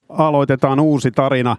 aloitetaan uusi tarina.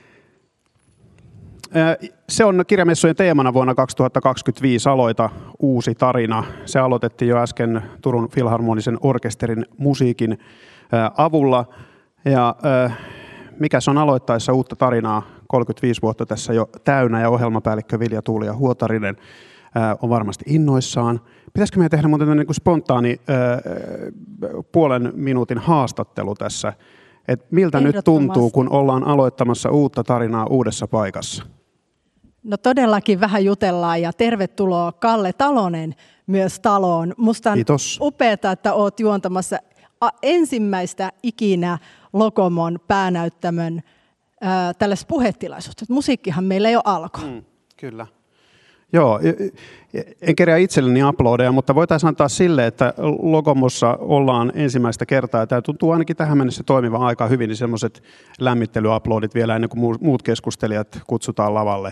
Se on kirjamessujen teemana vuonna 2025 Aloita uusi tarina. Se aloitettiin jo äsken Turun Filharmonisen orkesterin musiikin avulla. Ja mikä se on aloittaessa uutta tarinaa, 35 vuotta tässä jo täynnä, ja ohjelmapäällikkö Vilja Tuulia Huotarinen on varmasti innoissaan. Pitäisikö meidän tehdä muuten niin kuin spontaani puolen minuutin haastattelu tässä, että miltä nyt tuntuu, kun ollaan aloittamassa uutta tarinaa uudessa paikassa? No todellakin vähän jutellaan, ja tervetuloa Kalle Talonen myös taloon. Musta on upeata, että olet juontamassa ensimmäistä ikinä Logomon päänäyttämön tällaisessa puhetilaisuudessa. Musiikkihan meillä jo alkoi. Kyllä. Joo, en kerää itselleni aplodeja, mutta voitaisiin antaa sille, että Logomossa ollaan ensimmäistä kertaa. Tämä tuntuu ainakin tähän mennessä toimivan aika hyvin, niin semmoiset lämmittelyaplodit vielä ennen kuin muut keskustelijat kutsutaan lavalle.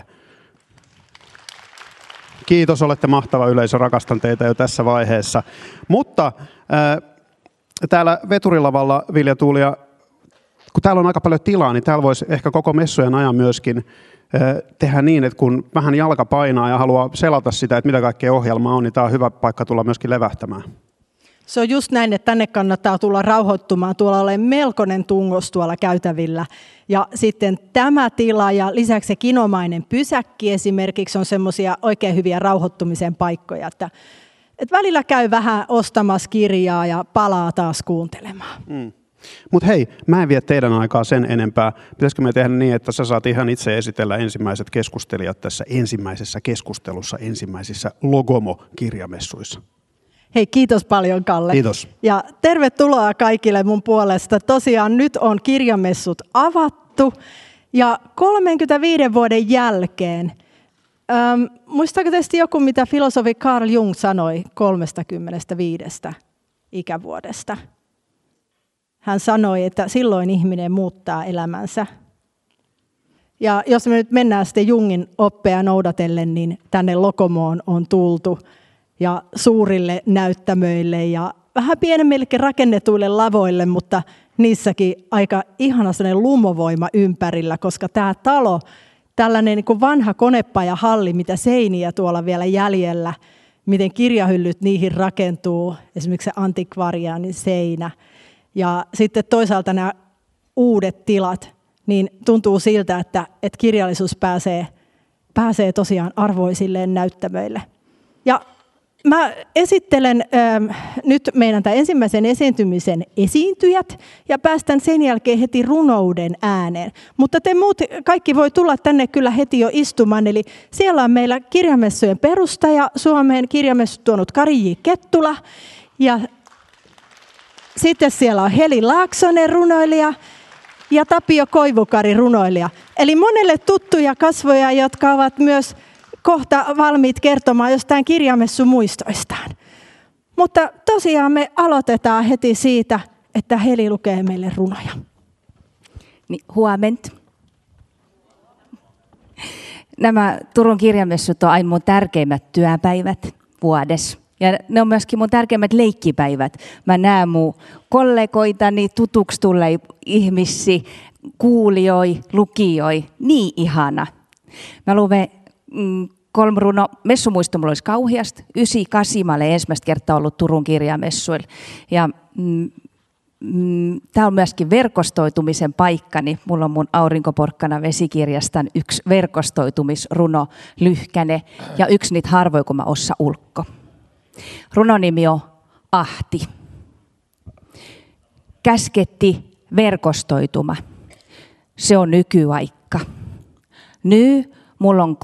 Kiitos, olette mahtava yleisö, rakastan teitä jo tässä vaiheessa. Mutta täällä veturilavalla, Vilja Tuulia, kun täällä on aika paljon tilaa, niin täällä voisi ehkä koko messujen ajan myöskin tehdä niin, että kun vähän jalka painaa ja haluaa selata sitä, että mitä kaikkea ohjelmaa on, niin tämä on hyvä paikka tulla myöskin levähtämään. Se on just näin, että tänne kannattaa tulla rauhoittumaan. Tuolla on melkoinen tungos tuolla käytävillä. Ja sitten tämä tila ja lisäksi se kinomainen pysäkki esimerkiksi on semmoisia oikein hyviä rauhoittumisen paikkoja. Että välillä käy vähän ostamassa kirjaa ja palaa taas kuuntelemaan. Mutta hei, mä en vie teidän aikaa sen enempää. Pitäisikö me tehdä niin, että sä saat ihan itse esitellä ensimmäiset keskustelijat tässä ensimmäisessä keskustelussa, ensimmäisissä Logomo-kirjamessuissa? Hei, kiitos paljon, Kalle. Kiitos. Ja tervetuloa kaikille mun puolesta. Tosiaan nyt on kirjamessut avattu ja 35 vuoden jälkeen, muistaako teistä joku, mitä filosofi Carl Jung sanoi 35 ikävuodesta? Hän sanoi, että silloin ihminen muuttaa elämänsä. Ja jos me nyt mennään sitten Jungin oppeja noudatellen, niin tänne Logomoon on tultu ja suurille näyttämöille ja vähän pienemmillekin rakennetuille lavoille, mutta niissäkin aika ihana sellainen lumovoima ympärillä, koska tämä talo, tällainen niin kuin vanha konepajahalli, mitä seiniä tuolla vielä jäljellä, miten kirjahyllyt niihin rakentuu, esimerkiksi se antikvariaanin seinä. Ja sitten toisaalta nämä uudet tilat, niin tuntuu siltä, että kirjallisuus pääsee tosiaan arvoisilleen näyttämöille. Ja mä esittelen nyt meidän tämän ensimmäisen esiintymisen esiintyjät ja päästän sen jälkeen heti runouden ääneen. Mutta te muut kaikki voi tulla tänne kyllä heti jo istumaan. Eli siellä on meillä kirjamessujen perustaja, Suomeen kirjamessut tuonut Kari J. Kettula. Ja sitten siellä on Heli Laaksonen runoilija ja Tapio Koivukari runoilija. Eli monelle tuttuja kasvoja, jotka ovat myös kohta valmiit kertomaan jostain kirjamessumuistoistaan. Mutta tosiaan me aloitetaan heti siitä, että Heli lukee meille runoja. Niin, huomenta. Nämä Turun kirjamessut on aina mun tärkeimmät työpäivät vuodessa. Ja ne on myöskin mun tärkeimmät leikkipäivät. Mä näen mun kollegoitani, tutuksi tulleita ihmisiä, kuulijoita, lukijoita. Niin ihana. Mä luen 3 runo. Messumuisto mulla olisi kauheasti. 98 mä olen ensimmäistä kertaa ollut Turun kirjamessuilla. Ja tämä on myöskin verkostoitumisen paikka, niin mulla on mun Aurinkoporkkana vesikirjastan yksi verkostoitumisruno lyhkäne ja yksi niitä harvoja, kun mä ossa ulkko. Runonimi on Ahti. Käsketti verkostoituma. Se on nykyaikka. Nyt mulla on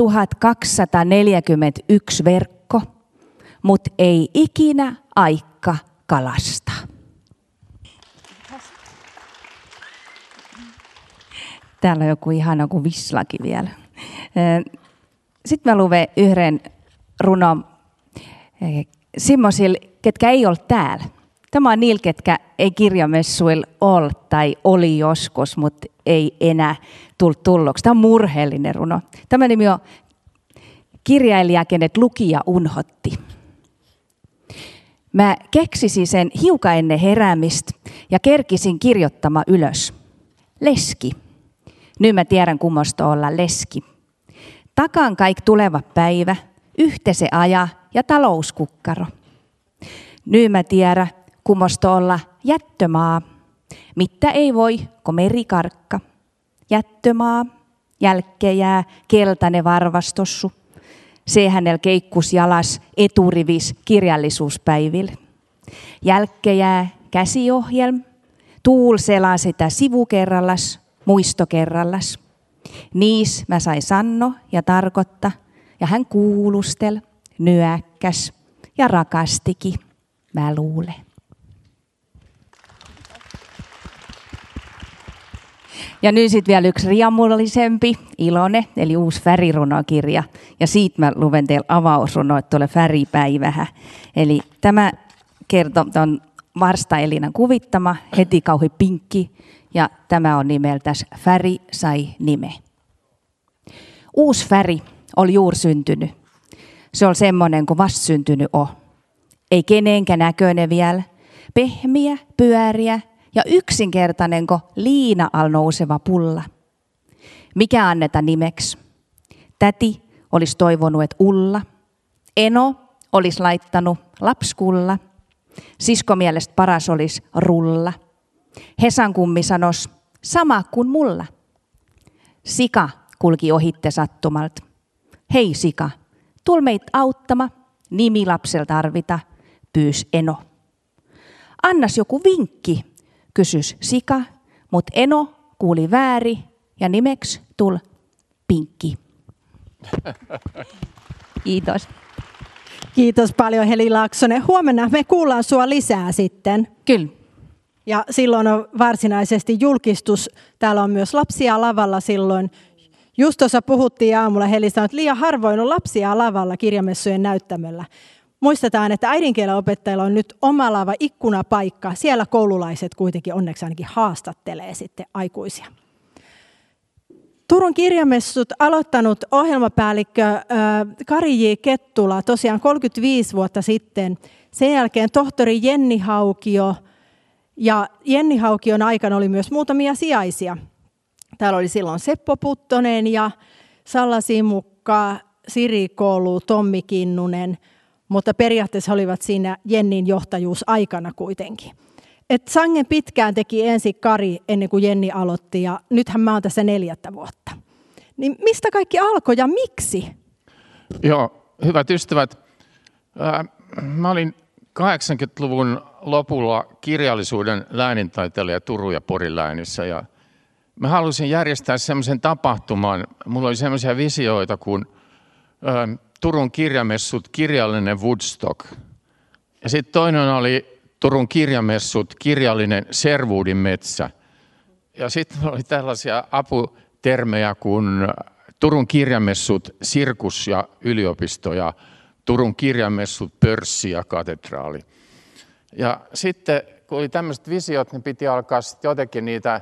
3241 verkko, mut ei ikinä aika kalastaa. Täällä on joku ihana kuin Vislaki vielä. Sitten mä luen yhden runon semmoisille, ketkä ei ole täällä. Tämä on niillä, ketkä ei kirjamessuilla ole tai oli joskus, mutta ei enää tulloksi. Tämä on murheellinen runo. Tämä nimi on Kirjailija, kenet lukija unhotti. Mä keksisin sen hiukan ennen heräämistä ja kerkisin kirjoittamaan ylös. leski. Nyt mä tiedän, kummosta olla leski. Takan kaik tuleva päivä, yhtese aja ja talouskukkaro. Nyt mä tiedän, kummosta olla jättömaa. Mitä ei voi, ko merikarkka. Jättömaa, jälkkejää, keltainen varvastossu. Se hänellä keikkus jalas eturivis kirjallisuuspäivillä. Jälkkejää käsiohjelm, tuul selaa sitä sivukerrallas, muistokerrallas. Niis mä sai sanno ja tarkotta, ja hän kuulustel, nyäkkäs ja rakastiki, mä luulen. Ja nyt sitten vielä yksi riamullisempi, Ilone, eli uusi Färi-runokirja. Ja siitä mä luven teille avausruno, että tulee Färipäivähä. Eli tämä kertoo, on Varsta Elinan kuvittama, heti kauhi pinkki. Ja tämä on nimeltäs Färi sai nime. Uusi Färi oli juuri syntynyt. Se oli semmoinen kuin vasta syntynyt on. Ei kenenkään näköinen vielä. Pehmiä, pyöriä ja yksinkertainen kuin liina al nouseva pulla. Mikä annetaan nimeksi? Täti olisi toivonut, että Ulla. Eno olisi laittanut lapskulla. Sisko mielestä paras olisi Rulla. Hesan kummi sanoisi, sama kuin mulla. Sika kulki ohitte sattumalta. Hei Sika, tuol meitä auttama, nimi lapsel tarvita, pyys Eno. Annas joku vinkki, kysys Sika, mut Eno kuuli vääri ja nimeksi tul Pinkki. Kiitos. Kiitos paljon Heli Laaksonen. Huomenna me kuullaan sua lisää sitten. Kyllä. Ja silloin on varsinaisesti julkistus. Täällä on myös lapsia lavalla silloin. Just tuossa puhuttiin aamulla, Heli sanoi, että liian harvoin on lapsia lavalla kirjamessujen näyttämöllä. Muistetaan, että äidinkielen opettajilla on nyt oma lava ikkunapaikka. Siellä koululaiset kuitenkin onneksi ainakin haastattelee sitten aikuisia. Turun kirjamessut aloittanut ohjelmapäällikkö Kari J. Kettula tosiaan 35 vuotta sitten. Sen jälkeen tohtori Jenni Haukio. Ja Jenni Haukion aikana oli myös muutamia sijaisia. Täällä oli silloin Seppo Puttonen ja Salla Simukka, Siri Koulu, Tommi Kinnunen, mutta periaatteessa olivat siinä Jennin johtajuusaikana kuitenkin. Et sangen pitkään teki ensin Kari ennen kuin Jenni aloitti ja nythän mä oon tässä 4 vuotta. Niin mistä kaikki alkoi ja miksi? Joo, hyvät ystävät, mä olin 80-luvun lopulla kirjallisuuden läänintaiteilija Turun ja Porin läänissä ja mä halusin järjestää semmoisen tapahtuman. Mulla oli semmoisia visioita kuin Turun kirjamessut, kirjallinen Woodstock. Ja sitten toinen oli Turun kirjamessut, kirjallinen Sherwoodin metsä. Ja sitten oli tällaisia aputermejä kuin Turun kirjamessut, sirkus ja yliopisto ja Turun kirjamessut, pörssi ja katedraali. Ja sitten kun oli tämmöiset visiot, niin piti alkaa sitten jotenkin niitä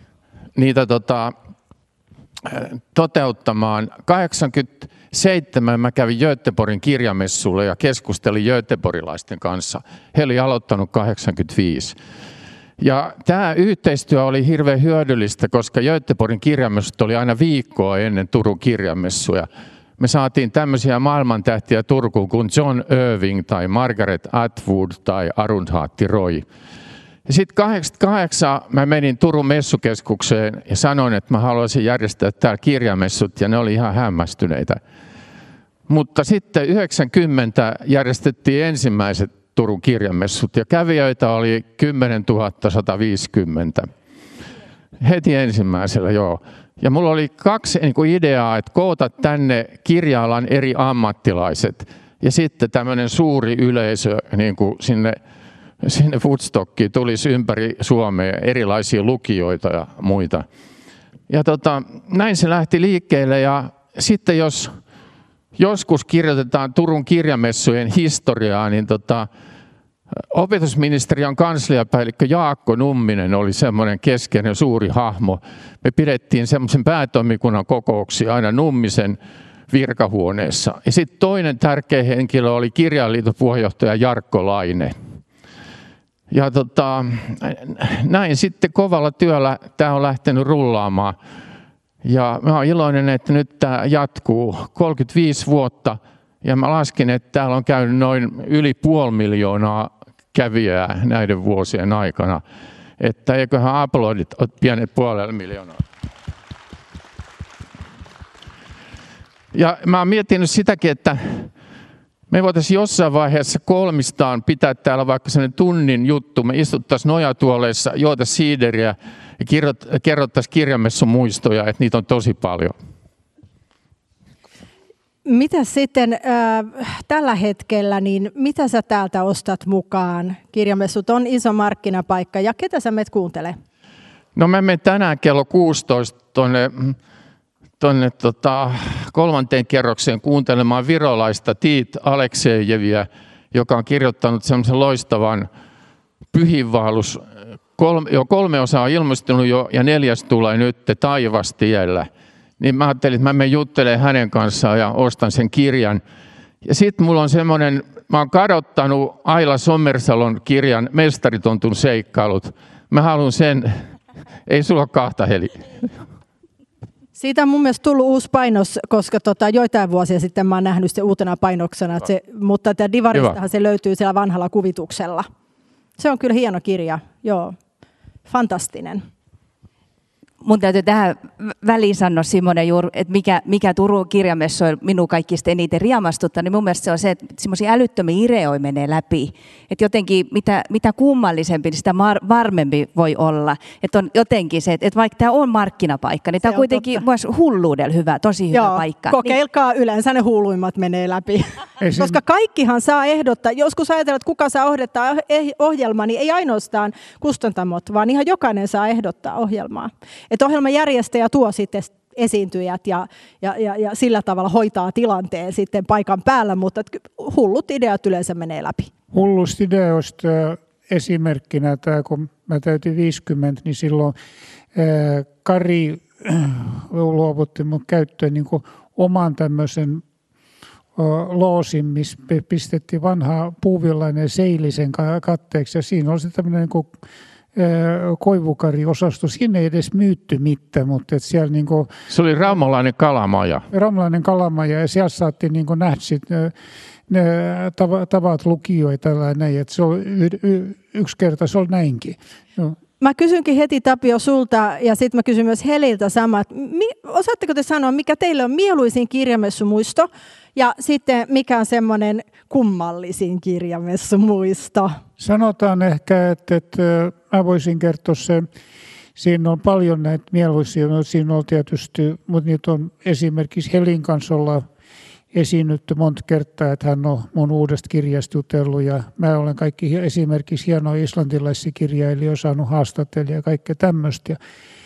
toteuttamaan. 87 mä kävin Göteborgin kirjamessulle ja keskustelin göteborgilaisten kanssa. He oli aloittanut 85. Ja tämä yhteistyö oli hirveän hyödyllistä, koska Göteborgin kirjamessut oli aina viikkoa ennen Turun kirjamessuja. Me saatiin tämmöisiä maailmantähtiä Turkuun kuin John Irving tai Margaret Atwood tai Arundhati Roy. Ja sitten 88 mä menin Turun messukeskukseen ja sanoin, että mä haluaisin järjestää täällä kirjamessut ja ne oli ihan hämmästyneitä. Mutta sitten 90 järjestettiin ensimmäiset Turun kirjamessut ja kävijöitä oli 10 150. Heti ensimmäisellä, joo. Ja mulla oli 2 ideaa, että koota tänne kirja-alan eri ammattilaiset ja sitten tämmöinen suuri yleisö niin kuin sinne Woodstockiin tulisi ympäri Suomea erilaisia lukijoita ja muita. Ja näin se lähti liikkeelle ja sitten jos joskus kirjoitetaan Turun kirjamessujen historiaa, niin opetusministeriön kansliapäällikkö Jaakko Numminen oli semmoinen keskeinen suuri hahmo. Me pidettiin semmoisen päätoimikunnan kokouksia aina Nummisen virkahuoneessa. Ja sitten toinen tärkeä henkilö oli Kirjaliiton puheenjohtaja Jarkko Laine. Ja näin sitten kovalla työllä tämä on lähtenyt rullaamaan. Ja mä oon iloinen, että nyt tämä jatkuu 35 vuotta. Ja mä laskin, että täällä on käynyt noin yli 500 000 kävijää näiden vuosien aikana. Että eiköhän aplodit ole pienet 500 000. Ja mä oon miettinyt sitäkin, että me voitaisiin jossain vaiheessa kolmistaan pitää täällä vaikka sellainen tunnin juttu. Me istuttaisiin nojatuoleissa, juotaisiin siideriä ja kerrottaisiin kirjamessun muistoja, että niitä on tosi paljon. Mitä sitten tällä hetkellä, niin mitä sä täältä ostat mukaan? Kirjamessut on iso markkinapaikka ja ketä sä menet kuuntele? No mä menen tänään kello 16 tuonne 3. kerrokseen kuuntelemaan virolaista Tiit Aleksejeviä, joka on kirjoittanut semmoisen loistavan pyhinvaellus. 3 osaa on ilmestynyt jo ja 4. tulee nyt Taivastiellä. Niin mä ajattelin, että mä menen juttelemaan hänen kanssaan ja ostan sen kirjan. Ja sitten mulla on semmoinen, mä oon kadottanut Aila Sommersalon kirjan Mestaritontun seikkailut. Mä haluan sen, ei sulla ole 2 Heli. Siitä on mun mielestä tullut uusi painos, koska joitain vuosia sitten mä oon nähnyt se uutena painoksena, mutta Divaristahan se löytyy siellä vanhalla kuvituksella. Se on kyllä hieno kirja, joo, fantastinen. Mun täytyy tähän väliin sanoa, Simone, juuri, että mikä Turun kirjamessu on minun kaikista eniten riemastuttaa, niin mun mielestä se on se, että semmoisia älyttömiä ideoita menee läpi. Että jotenkin mitä kummallisempi, niin sitä varmempi voi olla. Että on jotenkin se, että vaikka tämä on markkinapaikka, niin tämä on kuitenkin myös hulluudella hyvä, tosi hyvä paikka. Kokeilkaa, yleensä ne hulluimmat menee läpi. Koska kaikkihan saa ehdottaa, joskus ajatellaan, että kuka saa ehdottaa ohjelmaa, niin ei ainoastaan kustantamot, vaan ihan jokainen saa ehdottaa ohjelmaa. Että ohjelman järjestäjä tuo sitten esiintyjät ja sillä tavalla hoitaa tilanteen sitten paikan päällä, mutta hullut ideat yleensä menee läpi. Hullusta ideoista esimerkkinä tämä, kun mä täytin 50, niin silloin Kari luovutti mun käyttöön niin kuin oman tämmöisen loosin, missä pistettiin vanha puuvillainen seilisen katteeksi ja siinä oli se tämmöinen niin kuin koivukari-osasto. Siinä ei edes myytty mitään, mutta siellä niinku se oli raumalainen kalamaja. Raumalainen kalamaja ja siellä saatiin niinku nähdä ne tavat lukijoita tällainen, että se oli yksi kerta se oli näinkin. No. Mä kysynkin heti, Tapio, sulta ja sitten mä kysyn myös Heliltä samaa. Osaatteko te sanoa, mikä teille on mieluisin kirjamessumuisto ja sitten mikä on semmoinen kummallisin kirjamessumuisto? Sanotaan ehkä, että mä voisin kertoa sen. Siinä on paljon näitä mieluisia. Siinä on tietysti, mutta niitä on esimerkiksi Helin kanssa ollaan esiinnytty monta kertaa, että hän on mun uudesta kirjasta jutellut ja mä olen kaikki esimerkiksi hienoja islantilaisia kirjailijoita saanut haastatella ja kaikkea tämmöistä.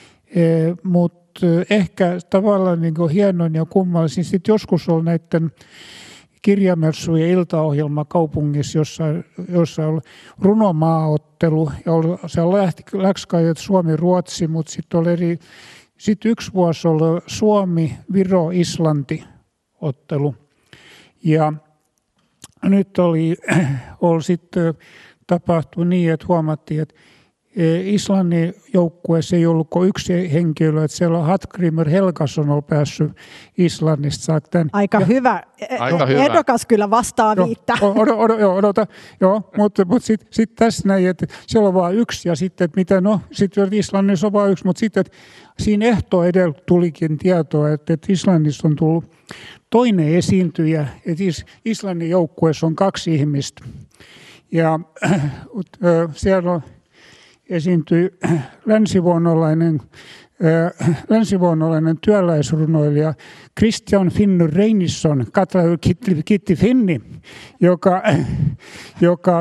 Mutta ehkä tavallaan niin kuin hienoin ja kummallisin. Sitten joskus on näiden kirjamessujen iltaohjelma kaupungissa, jossa oli runomaaottelu ja se läksi kai Suomi-Ruotsi, mutta sitten oli sitten yksi vuosi oli Suomi-Viro-Islanti ottelu. Ja nyt oli sitten tapahtunut niin, että huomattiin, että Islannin joukkueessa ei ollut kuin yksi henkilö, että siellä Hallgrímur Helgason on päässyt Islannista saakka. Aika hyvä. Ehdokas kyllä vastaa viittä. Odota. Mutta sitten tässä näin, että siellä on vain yksi ja sitten, että mitä sitten Islannissa on vain yksi, mutta sitten siinä ehto edellä tulikin tietoa, että Islannissa on tullut toinen esiintyjä, että Islannin joukkueessa on 2 ihmistä. Ja siellä on esiintyi länsivuonnolainen työläisrunoilija Christian Finnur Reynisson, Kitti Finni, joka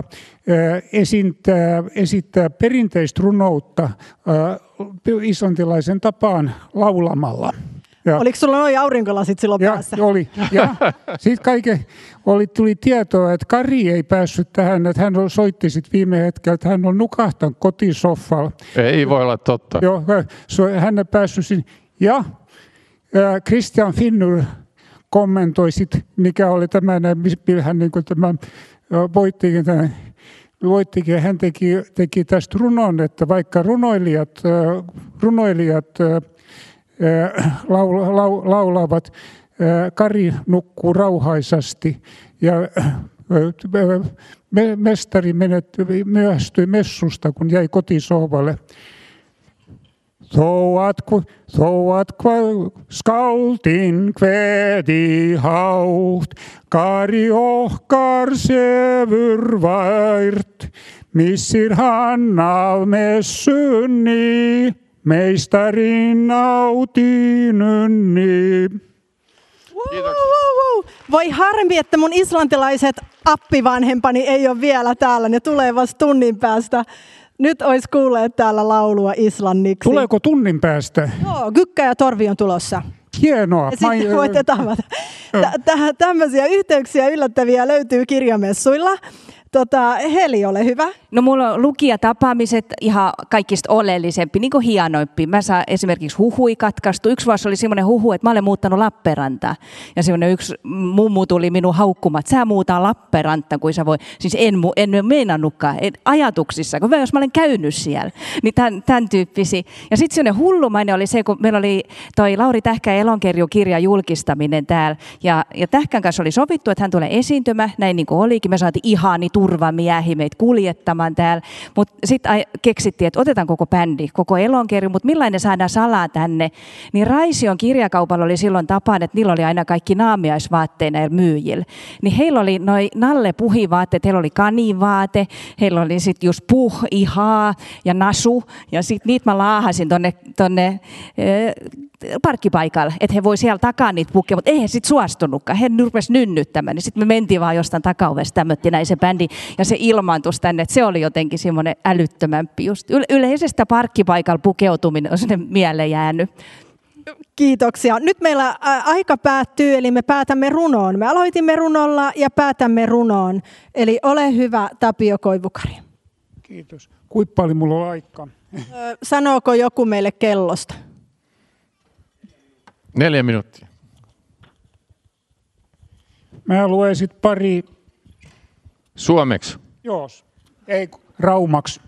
esittää perinteistä runoutta islantilaisen tapaan laulamalla. Ja. Oliko sulla nuo aurinkolasit silloin päässä? Oli. Ja sitten tuli tietoa, että Kari ei päässyt tähän, että hän soitti sitten viime hetkellä, että hän on nukahtanut kotisoffalla. Ei voi olla totta. Joo, hän ei päässyt sinne. Ja Christian Finnur kommentoi sitten, mikä oli tämä, hän niin kuin tämä voittikin tämän Voittikin, hän teki tästä runon, että vaikka runoilijat laulavat, Kari nukkuu rauhaisasti ja mestari myöhästyi messusta, kun jäi kotisohvalle. Så att skaltin kvädi haut, Kari ohkar sevurvairt, missir han av messunni, meistarin nautinunni. Voi harmi, että mun islantilaiset appivanhempani ei ole vielä täällä. Ne tulee vasta tunnin päästä. Nyt olisi kuulleet täällä laulua islanniksi. Tuleeko tunnin päästä? Joo, Kykkä ja Torvi on tulossa. Hienoa. Sitten voitte tavata. Tämmöisiä yhteyksiä yllättäviä löytyy kirjamessuilla. Heli, ole hyvä. No mulla on lukijatapaamiset ihan kaikista oleellisempi, niin kuin hienoimpi. Mä saan esimerkiksi huhui katkaistu. Yksi vuosi oli semmoinen huhu, että mä olen muuttanut Lappeenrantaan. Ja semmoinen yksi mummu tuli minun haukkumaan, että sä muutaa Lappeenrantaan, kuin sä voi. Siis en meinannutkaan ajatuksissa, kun jos mä olen käynyt siellä. Niin tämän tyyppisiä. Ja sitten semmoinen hullumainen oli se, kun meillä oli toi Lauri Tähkän Elonkirju-kirjan julkistaminen täällä. Ja Tähkän kanssa oli sovittu, että hän tulee esiintymään. Näin niin kuin olikin. Me saatiin ihani turvamiehi meitä kuljettamaan täällä. Mutta sitten keksittiin, että otetaan koko bändi, koko Elonkirju, mutta millainen saadaan salaa tänne. Niin Raision kirjakaupalla oli silloin tapaan, että niillä oli aina kaikki naamiaisvaatteina ja myyjillä. Niin heillä oli noi Nalle puhivaatteet, heillä oli kanivaate, heillä oli sitten just ihaa ja nasu. Ja sitten niitä mä laahasin tonne parkkipaikalle, että he voi siellä takaa niitä pukea, mutta ei he sitten suostunutkaan. He rupesi nynnyttämään, niin sitten me mentiin vaan jostain takaovesta tämmötti näin se bändi, ja se ilmaantui tänne, että se oli jotenkin semmoinen älyttömämpi. Just yleisestä parkkipaikalla pukeutuminen on sinne mieleen jäänyt. Kiitoksia. Nyt meillä aika päättyy, eli me päätämme runoon. Me aloitimme runolla ja päätämme runoon. Eli ole hyvä, Tapio Koivukari. Kiitos. Kuinka paljon mulla on aikaa? Sanooko joku meille kellosta? 4 minuuttia. Mä luen sitten pari. Suomeksi. Joo, ei raumaksi.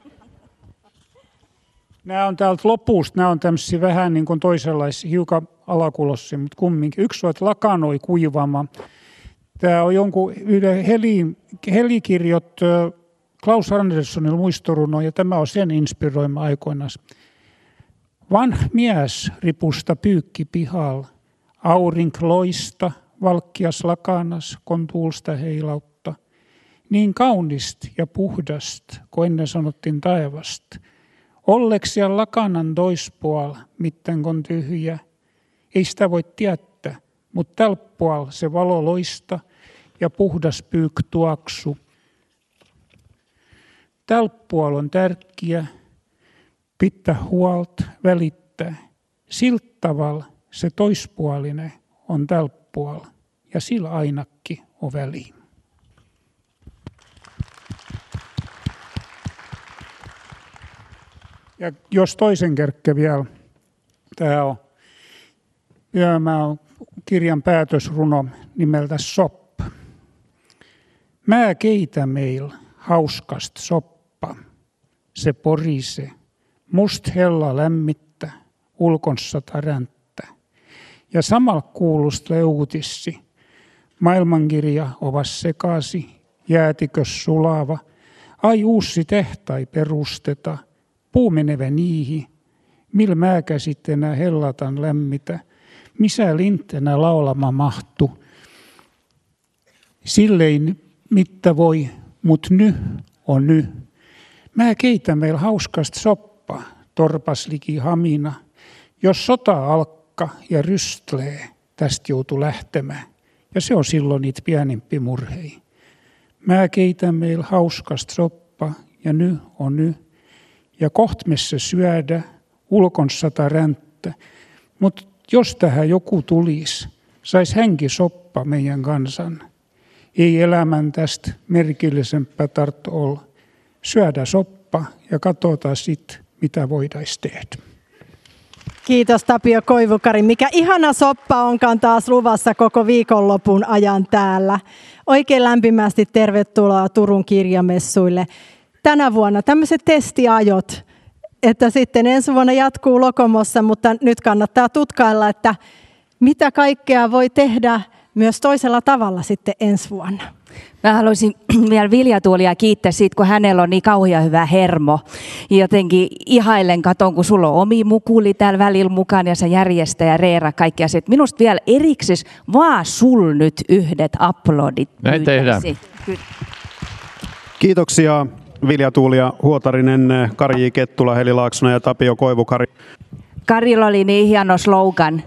Nämä on täältä lopusta, nämä on tämmöisiä vähän niin kuin toisenlaisia, hiukan alakulossia, mutta kumminkin. Yksi on, että lakanoi kuivama. Tämä on jonkun yhden helikirjot Klaus Anderssonilla muistoruno, ja tämä on sen inspiroima aikoinaan. Vanh mies ripusta pyykki pihalla, aurink loista, valkkias lakanas, kon tuulsta heilautta. Niin kaunist ja puhdast, kun ennen sanottiin taivasta. Olleks ja lakanan toispuol, mitten kon tyhjä. Ei sitä voi tietää, mutta tällä puolella se valo loista ja puhdas pyykk tuoksu. Tällä puolella on tärkeä pitää huolta, välittää. Sillä tavalla se toispuolinen on tällä puolella ja sillä ainakin on väliin. Ja jos toisen kerkkä vielä, tämä on kirjan päätösruno nimeltä Sopp. Mä keitä meillä hauskast soppa, se porise, must hella lämmittä, ulkonsa taränttä. Ja samalla kuulust leuutissi, maailmankirja ovas sekasi, jäätikös sulava, ai uusi tehtai perusteta, puu menevä niihi, millä määkä sitten nää hellatan lämmitä, missä lintenä laulama mahtu. Sillein mitta voi, mut ny on ny. Mä keitä meillä hauskast soppa, torpas liki hamina. Jos sota alkaa ja rystlee, tästä joutuu lähtemään. Ja se on silloin niitä pienimpi murhei. Mä keitä meillä hauskast soppa ja ny on ny. Ja kohtmessa syödä, ulkonsa ränttä. Mutta jos tähän joku tulisi, sais hänkin soppa meidän kansan. Ei elämän tästä merkillisempää tarvitse olla. Syödä soppa ja katsotaan sitten, mitä voitaisiin tehdä. Kiitos Tapio Koivukari. Mikä ihana soppa onkaan taas luvassa koko viikonlopun ajan täällä. Oikein lämpimästi tervetuloa Turun kirjamessuille. Tänä vuonna tämmöiset testiajot, että sitten ensi vuonna jatkuu Lokomossa, mutta nyt kannattaa tutkailla, että mitä kaikkea voi tehdä myös toisella tavalla sitten ensi vuonna. Mä haluaisin vielä Vilja Tuulia kiittää siitä, kun hänellä on niin kauhean hyvä hermo. Jotenkin ihailen, katon, kun sulla on omi mukuli täällä välillä mukaan ja sä järjestää ja Reera kaikki asiat. Minusta vielä erikseen vaan sul nyt yhdet aplodit. Näin tehdään. Kiitoksia Vilja Tuulia Huotarinen, Kari J. Kettula, Heli Laaksonen ja Tapio Koivukari. Karilla oli niin hieno slogan.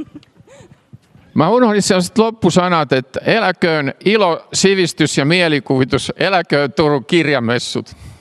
Mä unohdin sellaiset loppusanat, että eläköön ilo, sivistys ja mielikuvitus, eläköön Turun kirjamessut.